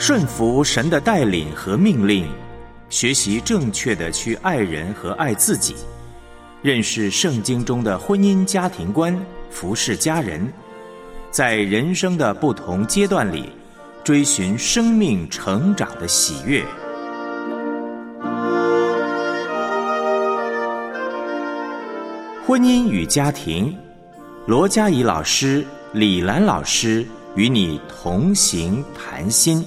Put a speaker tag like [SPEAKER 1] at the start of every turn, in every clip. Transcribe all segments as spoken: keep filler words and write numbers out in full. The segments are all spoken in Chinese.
[SPEAKER 1] 顺服神的带领和命令，学习正确的去爱人和爱自己，认识圣经中的婚姻家庭观，服侍家人，在人生的不同阶段里追寻生命成长的喜悦。婚姻与家庭，罗嘉怡老师、李兰老师与你同行谈心。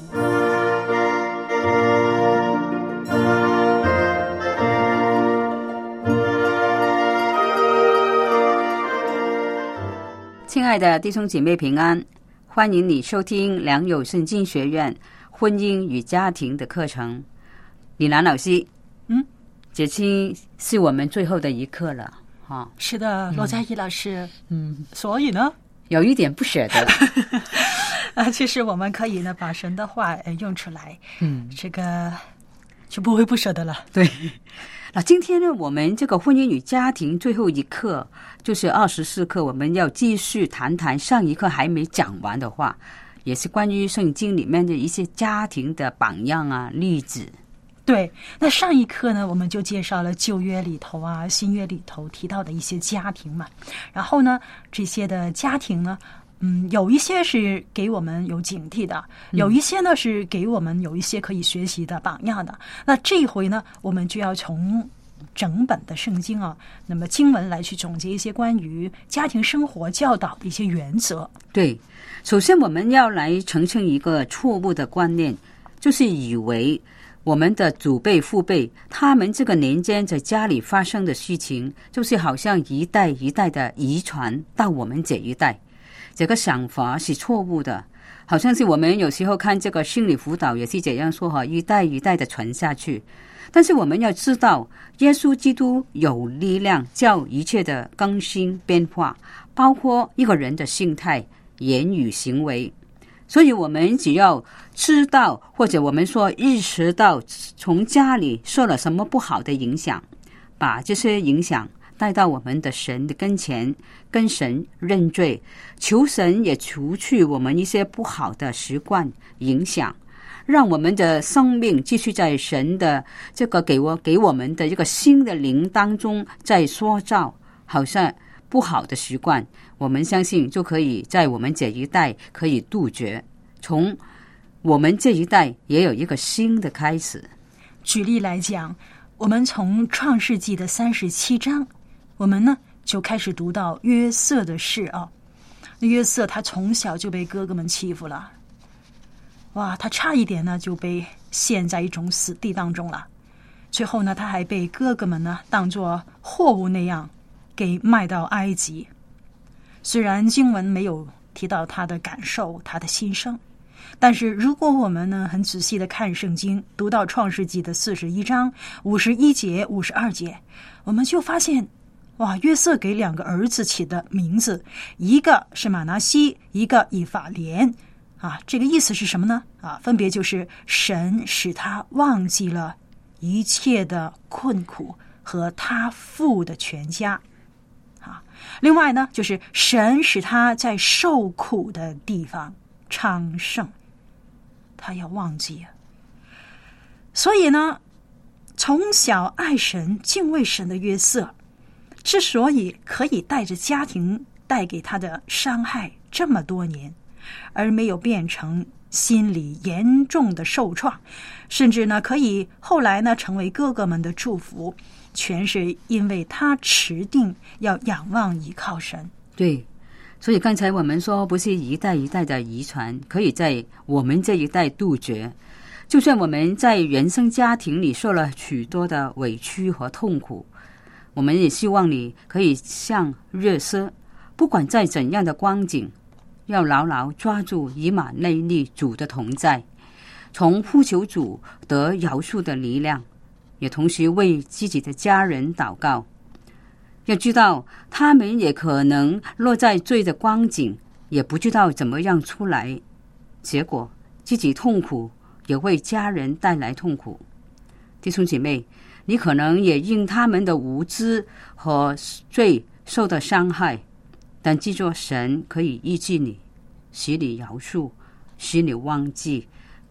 [SPEAKER 2] 亲爱的弟兄姐妹平安，欢迎你收听良友圣经学院婚姻与家庭的课程。李兰老师，嗯，这期是我们最后的一课了。哦、
[SPEAKER 3] 是的，罗嘉怡老师，嗯，所以呢，
[SPEAKER 2] 有一点不舍得
[SPEAKER 3] 啊。其实我们可以呢，把神的话用出来，嗯，这个就不会不舍得了。
[SPEAKER 2] 对，那今天呢，我们这个婚姻与家庭最后一课，就是二十四课，我们要继续谈谈上一课还没讲完的话，也是关于圣经里面的一些家庭的榜样啊、例子。
[SPEAKER 3] 对，那上一课呢，我们就介绍了旧约里头啊、新约里头提到的一些家庭嘛。然后呢，这些的家庭呢，嗯，有一些是给我们有警惕的，有一些呢是给我们有一些可以学习的榜样的。那这一回呢，我们就要从整本的圣经啊，那么经文来去总结一些关于家庭生活教导的一些原则。
[SPEAKER 2] 对，首先我们要来澄清一个错误的观念，就是以为我们的祖辈父辈他们这个年间在家里发生的事情，就是好像一代一代的遗传到我们这一代，这个想法是错误的。好像是我们有时候看这个心理辅导也是这样说哈，一代一代的传下去。但是我们要知道，耶稣基督有力量叫一切的更新变化，包括一个人的心态、言语、行为。所以我们只要知道，或者我们说意识到从家里受了什么不好的影响，把这些影响带到我们的神的跟前，跟神认罪，求神也除去我们一些不好的习惯影响，让我们的生命继续在神的这个给我给我们的这个新的灵当中在塑造，好像不好的习惯，我们相信就可以在我们这一代可以杜绝，从我们这一代也有一个新的开始。
[SPEAKER 3] 举例来讲，我们从创世纪的三十七章，我们呢就开始读到约瑟的事啊。约瑟他从小就被哥哥们欺负了，哇，他差一点呢就被陷在一种死地当中了。最后呢，他还被哥哥们呢当作货物那样给卖到埃及。虽然经文没有提到他的感受，他的心声，但是如果我们呢很仔细的看圣经，读到创世纪的四十一章五十一节、五十二节，我们就发现，哇，约瑟给两个儿子起的名字，一个是马拿西，一个以法莲啊，这个意思是什么呢？啊，分别就是神使他忘记了一切的困苦和他父的全家。另外呢，就是神使他在受苦的地方昌盛，他要忘记啊。所以呢，从小爱神、敬畏神的约瑟，之所以可以带着家庭带给他的伤害这么多年，而没有变成心理严重的受创，甚至呢，可以后来呢成为哥哥们的祝福，全是因为他持定要仰望依靠神。
[SPEAKER 2] 对，所以刚才我们说不是一代一代的遗传，可以在我们这一代杜绝。就算我们在原生家庭里受了许多的委屈和痛苦，我们也希望你可以像约瑟，不管在怎样的光景，要牢牢抓住以马内利主的同在，从呼求主得饶恕的力量，也同时为自己的家人祷告。要知道他们也可能落在罪的光景，也不知道怎么样出来，结果自己痛苦，也为家人带来痛苦。弟兄姐妹，你可能也因他们的无知和罪受到伤害，但记住神可以医治你，使你饶恕，使你忘记，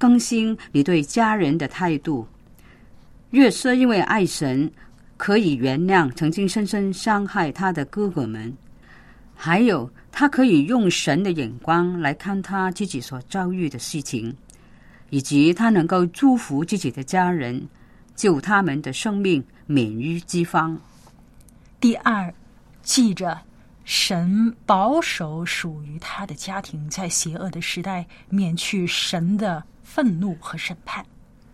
[SPEAKER 2] 更新你对家人的态度。约瑟因为爱神，可以原谅曾经深深伤害他的哥哥们，还有他可以用神的眼光来看他自己所遭遇的事情，以及他能够祝福自己的家人，救他们的生命免于饥荒。
[SPEAKER 3] 第二，记着神保守属于他的家庭，在邪恶的时代免去神的愤怒和审判。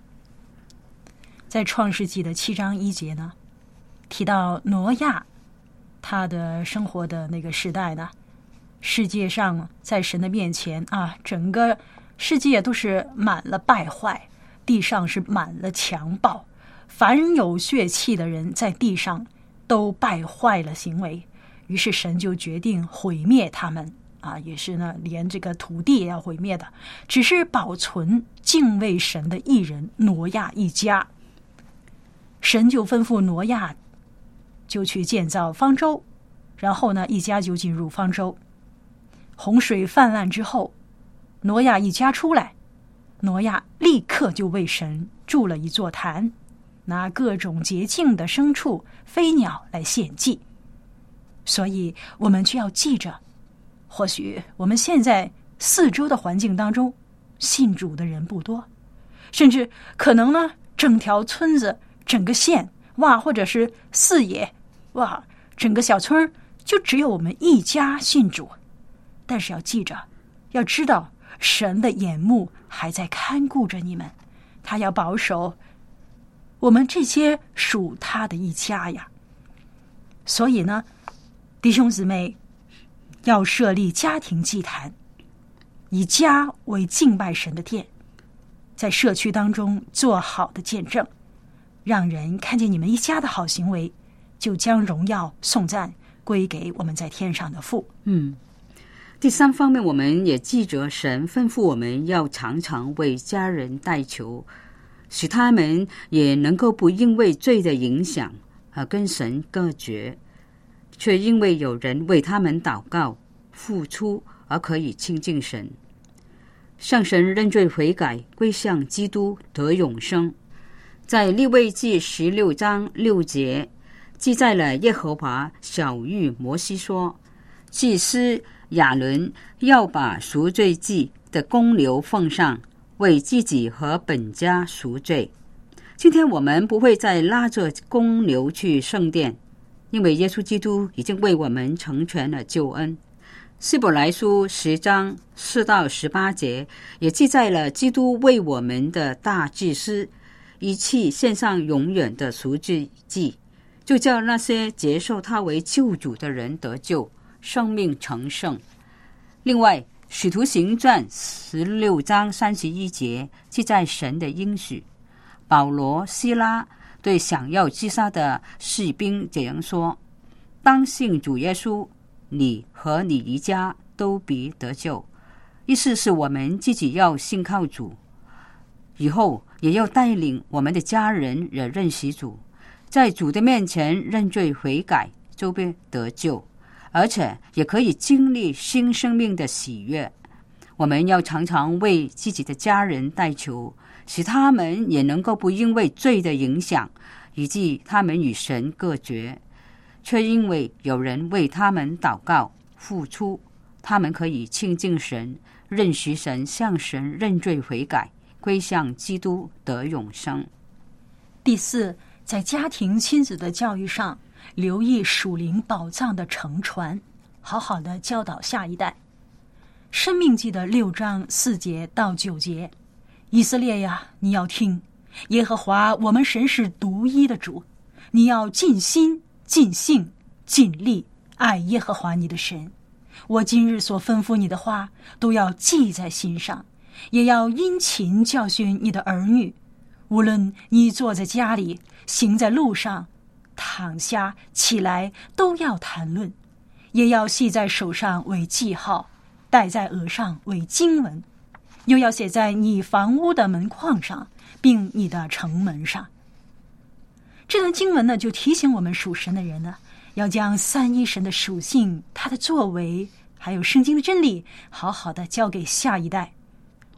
[SPEAKER 3] 在创世纪的七章一节呢，提到挪亚他的生活的那个时代呢，世界上在神的面前啊，整个世界都是满了败坏，地上是满了强暴，凡有血气的人在地上都败坏了行为，于是神就决定毁灭他们啊，也是呢，连这个土地也要毁灭的，只是保存敬畏神的义人挪亚一家。神就吩咐挪亚就去建造方舟，然后呢，一家就进入方舟。洪水泛滥之后，挪亚一家出来，挪亚立刻就为神筑了一座坛，拿各种洁净的牲畜、飞鸟来献祭。所以我们就要记着，或许我们现在四周的环境当中，信主的人不多，甚至可能呢，整条村子、整个县，哇，或者是四野，哇，整个小村就只有我们一家信主。但是要记着，要知道神的眼目还在看顾着你们，他要保守我们这些属他的一家呀。所以呢，弟兄姊妹要设立家庭祭坛，以家为敬拜神的殿，在社区当中做好的见证，让人看见你们一家的好行为，就将荣耀颂赞归给我们在天上的父。
[SPEAKER 2] 嗯，第三方面，我们也记着神吩咐我们要常常为家人代求，使他们也能够不因为罪的影响而跟神隔绝，却因为有人为他们祷告付出而可以亲近神，向神认罪悔改，归向基督得永生。在利未记十六章六节记载了耶和华晓谕摩西说，祭司亚伦要把赎罪祭的公牛奉上，为自己和本家赎罪。今天我们不会再拉着公牛去圣殿，因为耶稣基督已经为我们成全了救恩。希伯来书十章四到十八节也记载了基督为我们的大祭司一起献上永远的赎罪祭，就叫那些接受他为救主的人得救，生命成圣。另外，使徒行传十六章三十一节记载神的应许，保罗、希拉对想要击杀的士兵这样说，当信主耶稣，你和你一家都必得救。意思是我们自己要信靠主，以后也要带领我们的家人也认识主，在主的面前认罪悔改，就必得救，而且也可以经历新生命的喜悦。我们要常常为自己的家人代求，使他们也能够不因为罪的影响，以致他们与神隔绝，却因为有人为他们祷告付出，他们可以亲近神，认识神，向神认罪悔改，归向基督得永生。
[SPEAKER 3] 第四，在家庭亲子的教育上，留意属灵宝藏的承传，好好的教导下一代。申命记的六章四节到九节，以色列呀，你要听，耶和华我们神是独一的主，你要尽心尽性尽力爱耶和华你的神。我今日所吩咐你的话，都要记在心上，也要殷勤教训你的儿女。无论你坐在家里，行在路上，躺下起来，都要谈论，也要系在手上为记号，戴在额上为经文，又要写在你房屋的门框上，并你的城门上。这段经文呢，就提醒我们属神的人呢，要将三一神的属性、他的作为，还有圣经的真理，好好的交给下一代。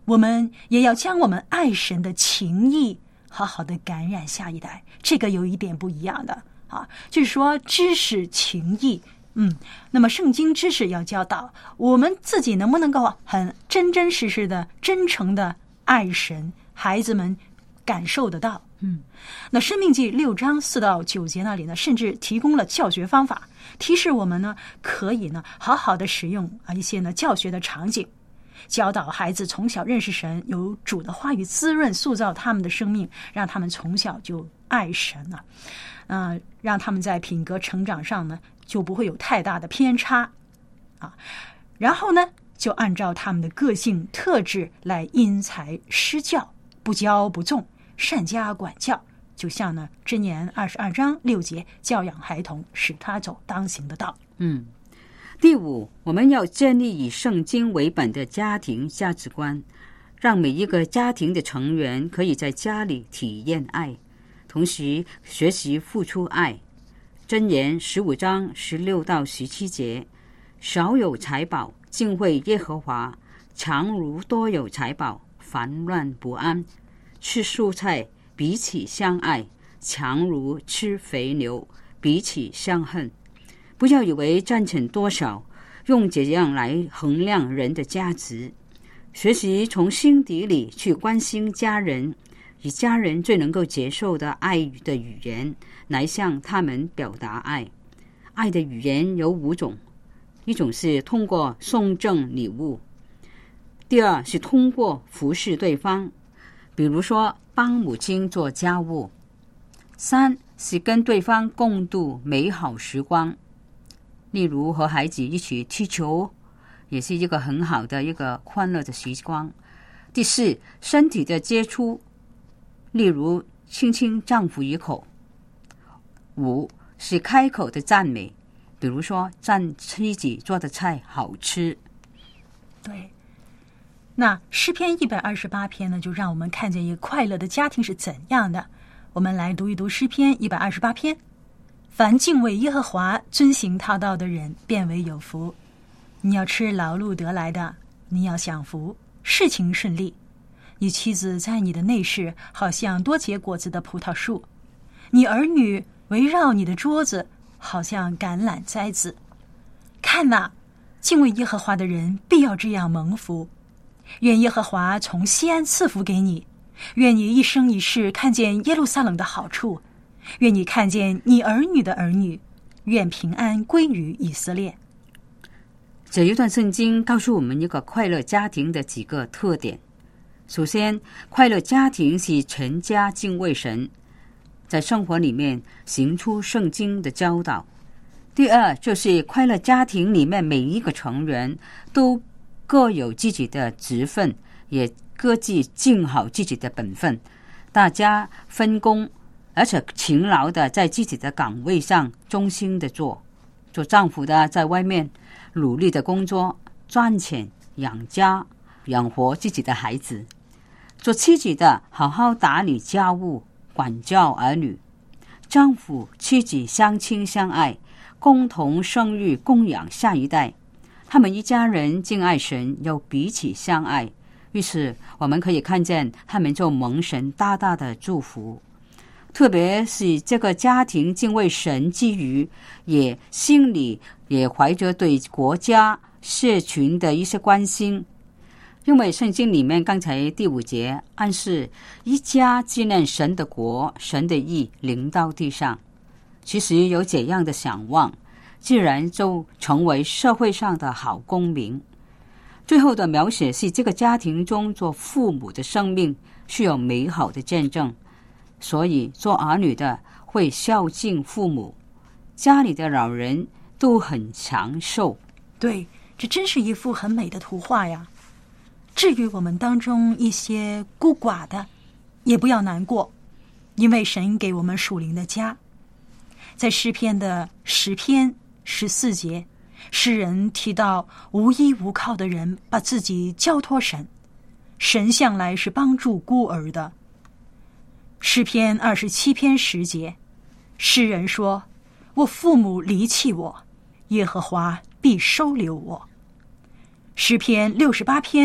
[SPEAKER 3] 我们也要将我们爱神的情谊好好的感染下一代。这个有一点不一样的啊，就是说知识情谊，嗯，那么圣经知识要教导我们自己能不能够很真真实实的、真诚的爱神，孩子们感受得到。嗯，那申命记六章四到九节那里呢，甚至提供了教学方法，提示我们呢可以呢好好的使用啊一些呢教学的场景，教导孩子从小认识神，有主的话语滋润塑造他们的生命，让他们从小就爱神啊，呃，让他们在品格成长上呢就不会有太大的偏差啊。然后呢，就按照他们的个性特质来因材施教，不骄不纵，善加管教。就像呢箴言二十二章六节，教养孩童，使他走当行的道。
[SPEAKER 2] 嗯。第五，我们要建立以圣经为本的家庭价值观，让每一个家庭的成员可以在家里体验爱，同时学习付出爱。箴言十五章十六到十七节，少有财宝，敬畏耶和华，强如多有财宝，烦乱不安。吃蔬菜彼此相爱，强如吃肥牛，彼此相恨。不要以为赚钱多少，用这样来衡量人的价值。学习从心底里去关心家人，以家人最能够接受的爱的语言来向他们表达爱。爱的语言有五种，一种是通过送赠礼物，第二是通过服侍对方，比如说帮母亲做家务，三是跟对方共度美好时光，例如和孩子一起踢球，也是一个很好的一个欢乐的时光。第四，身体的接触，例如亲亲丈夫一口。五是开口的赞美，比如说赞妻子做的菜好吃。
[SPEAKER 3] 对，那诗篇一百二十八篇呢，就让我们看见一个快乐的家庭是怎样的。我们来读一读诗篇一百二十八篇。凡敬畏耶和华、遵行他道的人，便为有福。你要吃劳碌得来的，你要享福，事情顺利。你妻子在你的内室，好像多结果子的葡萄树；你儿女围绕你的桌子，好像橄榄栽子。看哪，敬畏耶和华的人必要这样蒙福。愿耶和华从西安赐福给你，愿你一生一世看见耶路撒冷的好处。愿你看见你儿女的儿女，愿平安归于以色列。
[SPEAKER 2] 这一段圣经告诉我们一个快乐家庭的几个特点。首先，快乐家庭是全家敬畏神，在生活里面行出圣经的教导。第二，就是快乐家庭里面每一个成员都各有自己的职分，也各自尽好自己的本分，大家分工，而且勤劳的在自己的岗位上忠心的做。做丈夫的在外面努力的工作，赚钱养家，养活自己的孩子；做妻子的好好打理家务，管教儿女。丈夫妻子相亲相爱，共同生育供养下一代。他们一家人敬爱神，又彼此相爱，于是我们可以看见他们就蒙神大大的祝福。特别是这个家庭敬畏神之余，也心里也怀着对国家社群的一些关心。因为圣经里面刚才第五节暗示一家纪念神的国，神的义临到地上。其实有这样的想望，自然就成为社会上的好公民。最后的描写是这个家庭中做父母的生命是有美好的见证，所以做儿女的会孝敬父母，家里的老人都很长寿。
[SPEAKER 3] 对，这真是一幅很美的图画呀。至于我们当中一些孤寡的，也不要难过，因为神给我们属灵的家。在诗篇的十篇十四节，诗人提到无依无靠的人把自己交托神，神向来是帮助孤儿的。诗篇二十七篇十节，诗人说：我父母离弃我，耶和华必收留我。诗篇六十八篇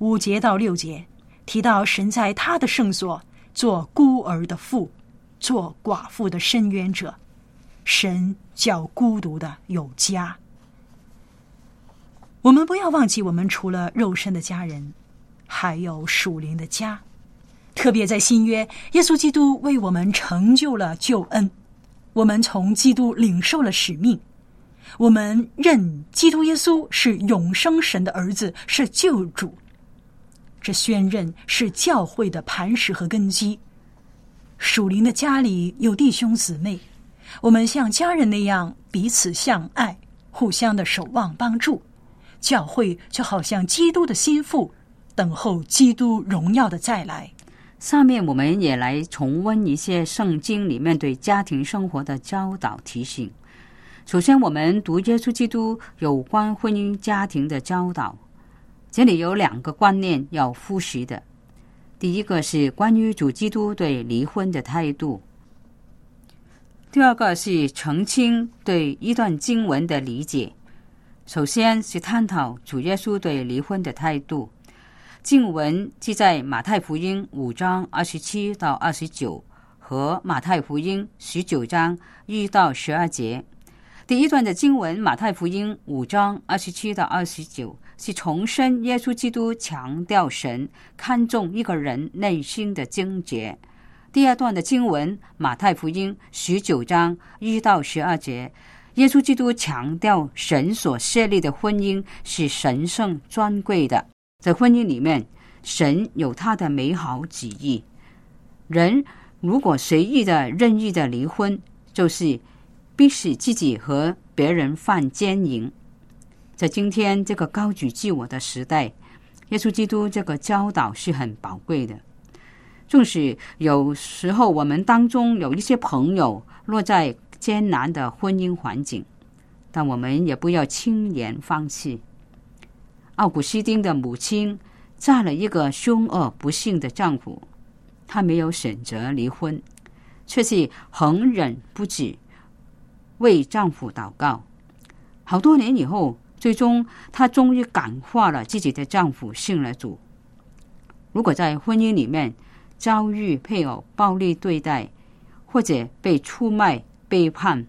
[SPEAKER 3] 五节到六节提到神在他的圣所做孤儿的父，做寡妇的伸冤者，神叫孤独的有家。我们不要忘记，我们除了肉身的家人，还有属灵的家。特别在新约，耶稣基督为我们成就了救恩，我们从基督领受了使命，我们认基督耶稣是永生神的儿子，是救主。这宣认是教会的磐石和根基。属灵的家里有弟兄姊妹，我们像家人那样彼此相爱，互相的守望帮助。教会就好像基督的心腹，等候基督荣耀的再来。
[SPEAKER 2] 下面我们也来重温一些圣经里面对家庭生活的教导提醒。首先，我们读耶稣基督有关婚姻家庭的教导，这里有两个观念要复习的。第一个是关于主基督对离婚的态度，第二个是澄清对一段经文的理解。首先是探讨主耶稣对离婚的态度。经文记在马太福音五章二十七到二十九和马太福音十九章一到十二节。第一段的经文，马太福音五章二十七到二十九，是重申耶稣基督强调神看重一个人内心的贞洁。第二段的经文，马太福音十九章一到十二节，耶稣基督强调神所设立的婚姻是神圣尊贵的，在婚姻里面，神有他的美好旨意。人如果随意的任意的离婚，就是逼使自己和别人犯奸淫。在今天这个高举自我的时代，耶稣基督这个教导是很宝贵的。纵使有时候我们当中有一些朋友落在艰难的婚姻环境，但我们也不要轻言放弃。奥古斯丁的母亲嫁了一个凶恶不幸的丈夫，她没有选择离婚，却是恒忍不止为丈夫祷告。好多年以后，最终她终于感化了自己的丈夫，信了主。如果在婚姻里面遭遇配偶暴力对待，或者被出卖、背叛，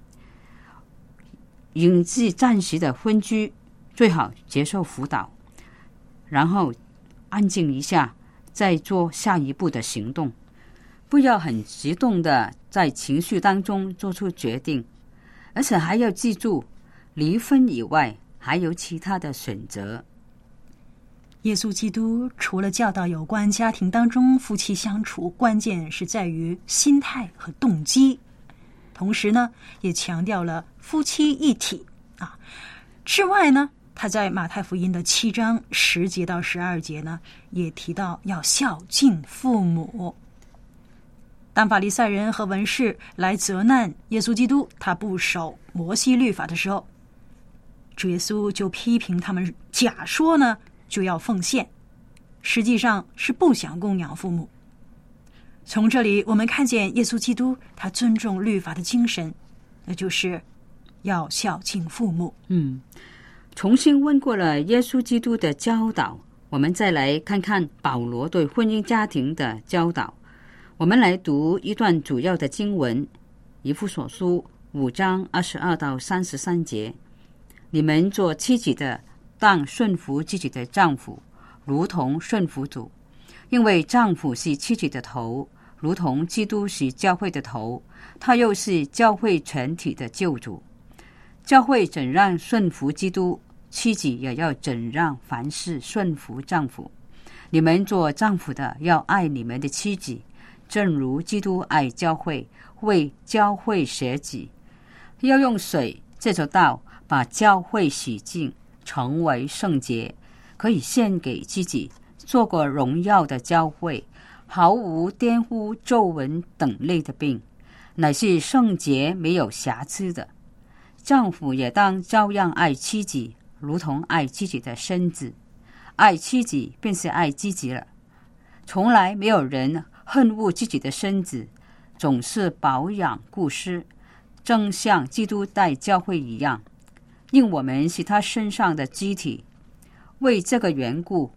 [SPEAKER 2] 引致暂时的分居，最好接受辅导，然后安静一下，再做下一步的行动。不要很激动的在情绪当中做出决定，而且还要记住，离婚以外还有其他的选择。
[SPEAKER 3] 耶稣基督除了教导有关家庭当中夫妻相处，关键是在于心态和动机，同时呢，也强调了夫妻一体啊。之外呢，他在马太福音的七章十节到十二节呢，也提到要孝敬父母。当法利赛人和文士来责难耶稣基督他不守摩西律法的时候，主耶稣就批评他们假说呢就要奉献，实际上是不想供养父母。从这里我们看见耶稣基督他尊重律法的精神，那就是要孝敬父母。
[SPEAKER 2] 嗯，重新问过了耶稣基督的教导，我们再来看看保罗对婚姻家庭的教导。我们来读一段主要的经文，以弗所书五章二十二到三十三节。你们做妻子的，当顺服自己的丈夫，如同顺服主，因为丈夫是妻子的头，如同基督是教会的头，他又是教会全体的救主。教会怎让顺服基督，妻子也要怎让凡事顺服丈夫。你们做丈夫的要爱你们的妻子，正如基督爱教会，为教会舍己，要用水这着道把教会洗净，成为圣洁，可以献给自己，做个荣耀的教会，毫无玷污、皱纹等类的病，乃是圣洁没有瑕疵的。丈夫也当照样爱妻子，如同爱自己的身子。爱妻子便是爱自己了。从来没有人恨恶自己的身子，总是保养顾施，正像基督待教会一样，因我们是他身上的肢体。为这个缘故，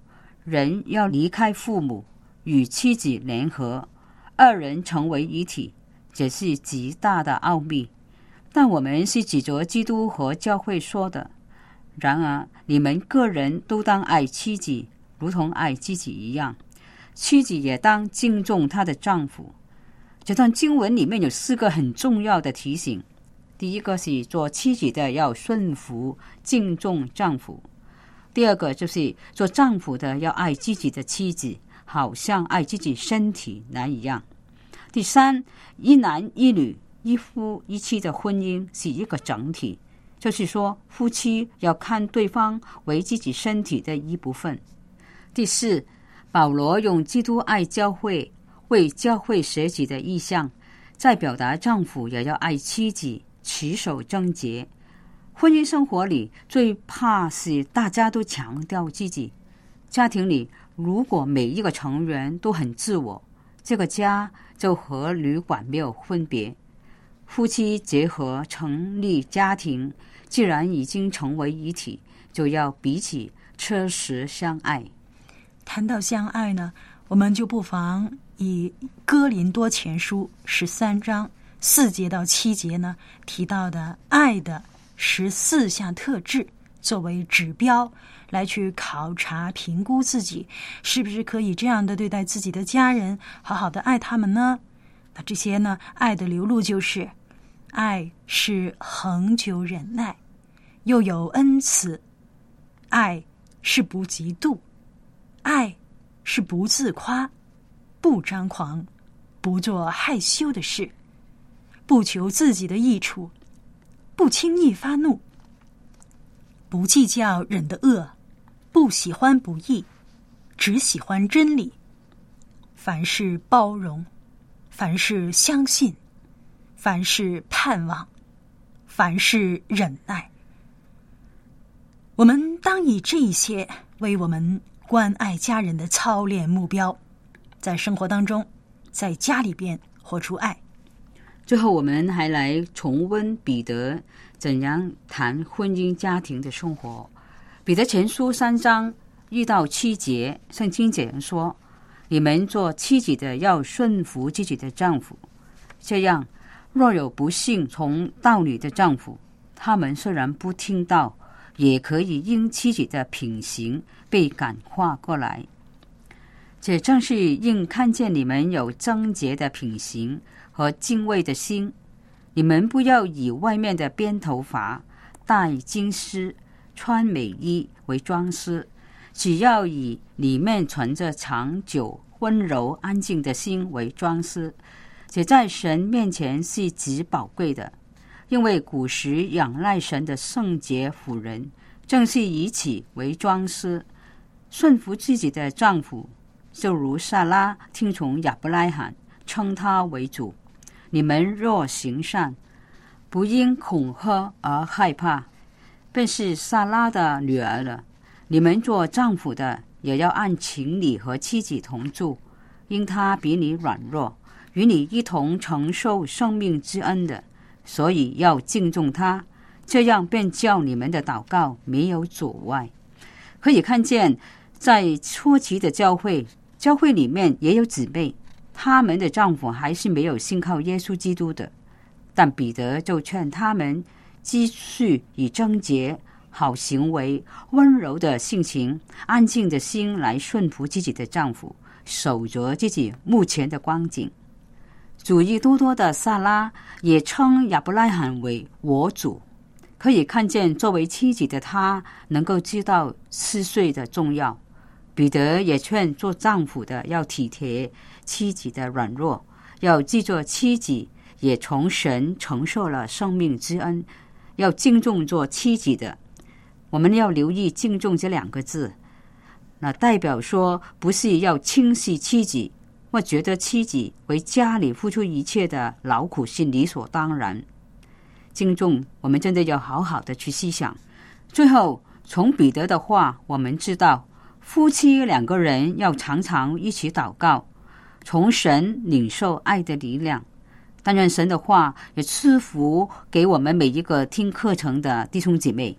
[SPEAKER 2] 人要离开父母，与妻子联合，二人成为一体，这是极大的奥秘。但我们是指着基督和教会说的。然而你们个人都当爱妻子，如同爱自己一样，妻子也当敬重她的丈夫。这段经文里面有四个很重要的提醒。第一个是做妻子的要顺服敬重丈夫，第二个就是做丈夫的要爱自己的妻子，好像爱自己身体那一样。第三，一男一女一夫一妻的婚姻是一个整体，就是说夫妻要看对方为自己身体的一部分。第四，保罗用基督爱教会为教会舍己的意象，在表达丈夫也要爱妻子，持守贞洁。婚姻生活里最怕是大家都强调自己。家庭里如果每一个成员都很自我，这个家就和旅馆没有分别。夫妻结合成立家庭，既然已经成为一体，就要彼此切实相爱。
[SPEAKER 3] 谈到相爱呢，我们就不妨以哥林多前书十三章四节到七节呢提到的爱的十四项特质作为指标，来去考察评估自己是不是可以这样的对待自己的家人，好好的爱他们呢。那这些呢，爱的流露就是爱是恒久忍耐，又有恩慈；爱是不嫉妒；爱是不自夸，不张狂，不做害羞的事，不求自己的益处，不轻易发怒，不计较人的恶，不喜欢不义，只喜欢真理。凡事包容，凡事相信，凡事盼望，凡事忍耐。我们当以这些为我们关爱家人的操练目标，在生活当中，在家里边活出爱。
[SPEAKER 2] 最后我们还来重温彼得怎样谈婚姻家庭的生活。彼得前书三章一到七节，圣经这样说：你们做妻子的要顺服自己的丈夫，这样若有不信从道理的丈夫，他们虽然不听道，也可以因妻子的品行被感化过来。这正是因看见你们有贞洁的品行和敬畏的心，你们不要以外面的编头发、戴金丝、穿美衣为装饰，只要以里面存着长久、温柔、安静的心为装饰。这在神面前是极宝贵的，因为古时仰赖神的圣洁妇人，正是以此为装饰。顺服自己的丈夫，就如撒拉听从亚伯拉罕，称他为主。你们若行善，不因恐吓而害怕，便是撒拉的女儿了。你们做丈夫的，也要按情理和妻子同住，因他比你软弱，与你一同承受生命之恩的，所以要敬重他，这样便叫你们的祷告没有阻碍。可以看见，在初期的教会，教会里面也有姊妹，他们的丈夫还是没有信靠耶稣基督的，但彼得就劝他们继续以贞洁、好行为、温柔的性情、安静的心来顺服自己的丈夫，守着自己目前的光景。主义多多的撒拉也称亚伯拉罕为我主，可以看见作为妻子的他能够知道四岁的重要。彼得也劝做丈夫的要体贴妻子的软弱，要记住妻子也从神承受了生命之恩，要敬重做妻子的。我们要留意敬重这两个字，那代表说不是要轻视妻子，或觉得妻子为家里付出一切的劳苦是理所当然。敬重我们真的要好好的去思想。最后从彼得的话我们知道，夫妻两个人要常常一起祷告，从神领受爱的力量。但愿神的话也赐福给我们每一个听课程的弟兄姐妹。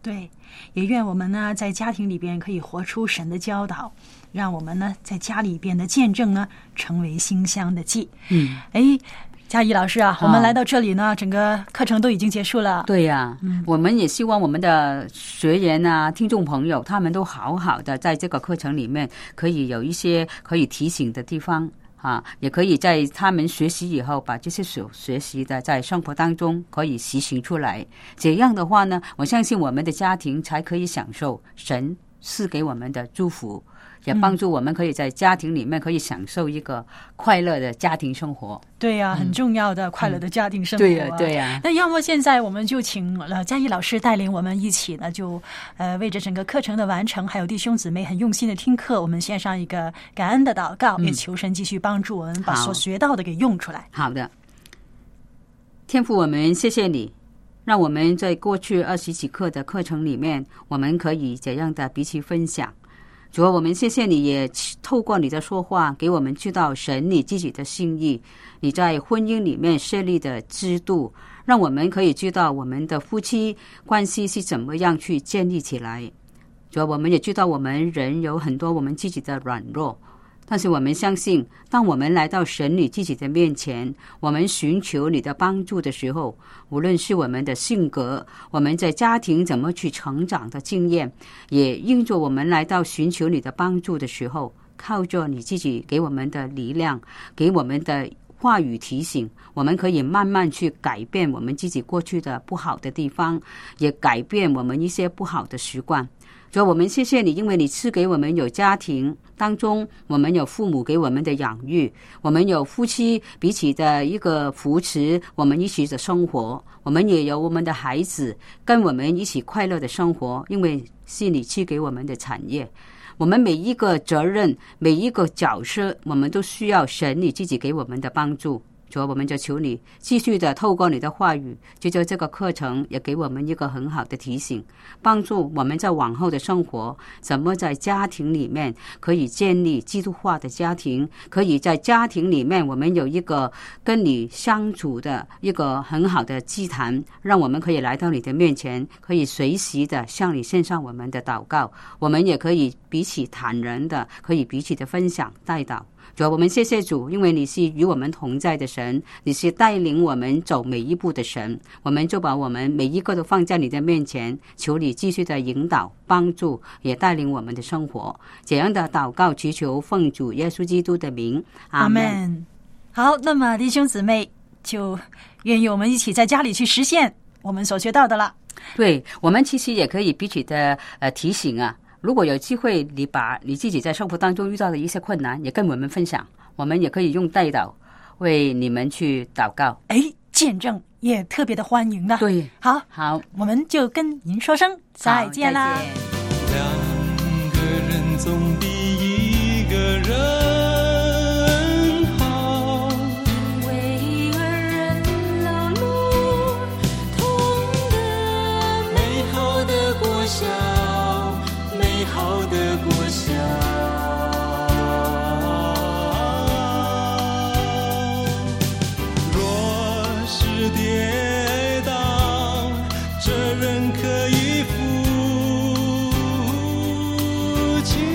[SPEAKER 3] 对，也愿我们呢在家庭里边可以活出神的教导，让我们呢在家里边的见证呢成为馨香的祭。
[SPEAKER 2] 嗯，
[SPEAKER 3] 哎，嘉怡老师啊，我们来到这里呢，整个课程都已经结束了。
[SPEAKER 2] 对呀、啊嗯，我们也希望我们的学员啊、听众朋友，他们都好好的在这个课程里面，可以有一些可以提醒的地方。啊，也可以在他们学习以后，把这些所学习的在生活当中可以实行出来。这样的话呢，我相信我们的家庭才可以享受神赐给我们的祝福，也帮助我们可以在家庭里面可以享受一个快乐的家庭生活。
[SPEAKER 3] 对呀、啊，很重要的快乐的家庭生活、啊嗯。
[SPEAKER 2] 对呀、啊，对呀、啊。
[SPEAKER 3] 那要么现在我们就请了嘉怡老师带领我们一起呢，就呃为着整个课程的完成，还有弟兄姊妹很用心的听课，我们献上一个感恩的祷告，嗯、也求神继续帮助我们把所学到的给用出来。
[SPEAKER 2] 好的，天父，我们谢谢你，让我们在过去二十几课的课程里面，我们可以这样的彼此分享。主啊，我们谢谢你，也透过你的说话，给我们知道神你自己的心意，你在婚姻里面设立的制度，让我们可以知道我们的夫妻关系是怎么样去建立起来。主啊，我们也知道我们人有很多我们自己的软弱，但是我们相信，当我们来到神你自己的面前，我们寻求你的帮助的时候，无论是我们的性格，我们在家庭怎么去成长的经验，也因着我们来到寻求你的帮助的时候，靠着你自己给我们的力量，给我们的话语提醒，我们可以慢慢去改变我们自己过去的不好的地方，也改变我们一些不好的习惯。所以我们谢谢你，因为你赐给我们有家庭当中，我们有父母给我们的养育，我们有夫妻彼此的一个扶持，我们一起的生活，我们也有我们的孩子跟我们一起快乐的生活，因为是你赐给我们的产业。我们每一个责任，每一个角色，我们都需要神你自己给我们的帮助。主，我们就求你继续的透过你的话语，就在这个课程也给我们一个很好的提醒，帮助我们在往后的生活，怎么在家庭里面可以建立基督化的家庭，可以在家庭里面我们有一个跟你相处的一个很好的祭坛，让我们可以来到你的面前，可以随时的向你献上我们的祷告，我们也可以彼此坦然的，可以彼此的分享代祷。主，我们谢谢主，因为你是与我们同在的神，你是带领我们走每一步的神，我们就把我们每一个都放在你的面前，求你继续的引导帮助，也带领我们的生活。这样的祷告祈求奉主耶稣基督的名，阿们。
[SPEAKER 3] 好，那么弟兄姊妹，就愿意我们一起在家里去实现我们所学到的了。
[SPEAKER 2] 对，我们其实也可以彼此的呃提醒啊，如果有机会，你把你自己在生活当中遇到的一些困难也跟我们分享，我们也可以用代祷为你们去祷告。
[SPEAKER 3] 哎，见证也特别的欢迎的。
[SPEAKER 2] 对，
[SPEAKER 3] 好，
[SPEAKER 2] 好，
[SPEAKER 3] 我们就跟您说声再见啦。
[SPEAKER 4] 两个人总比一个人好，
[SPEAKER 5] 为二人劳碌，同得美好的果效。美好的果效，
[SPEAKER 4] 若是跌倒，这人可以扶起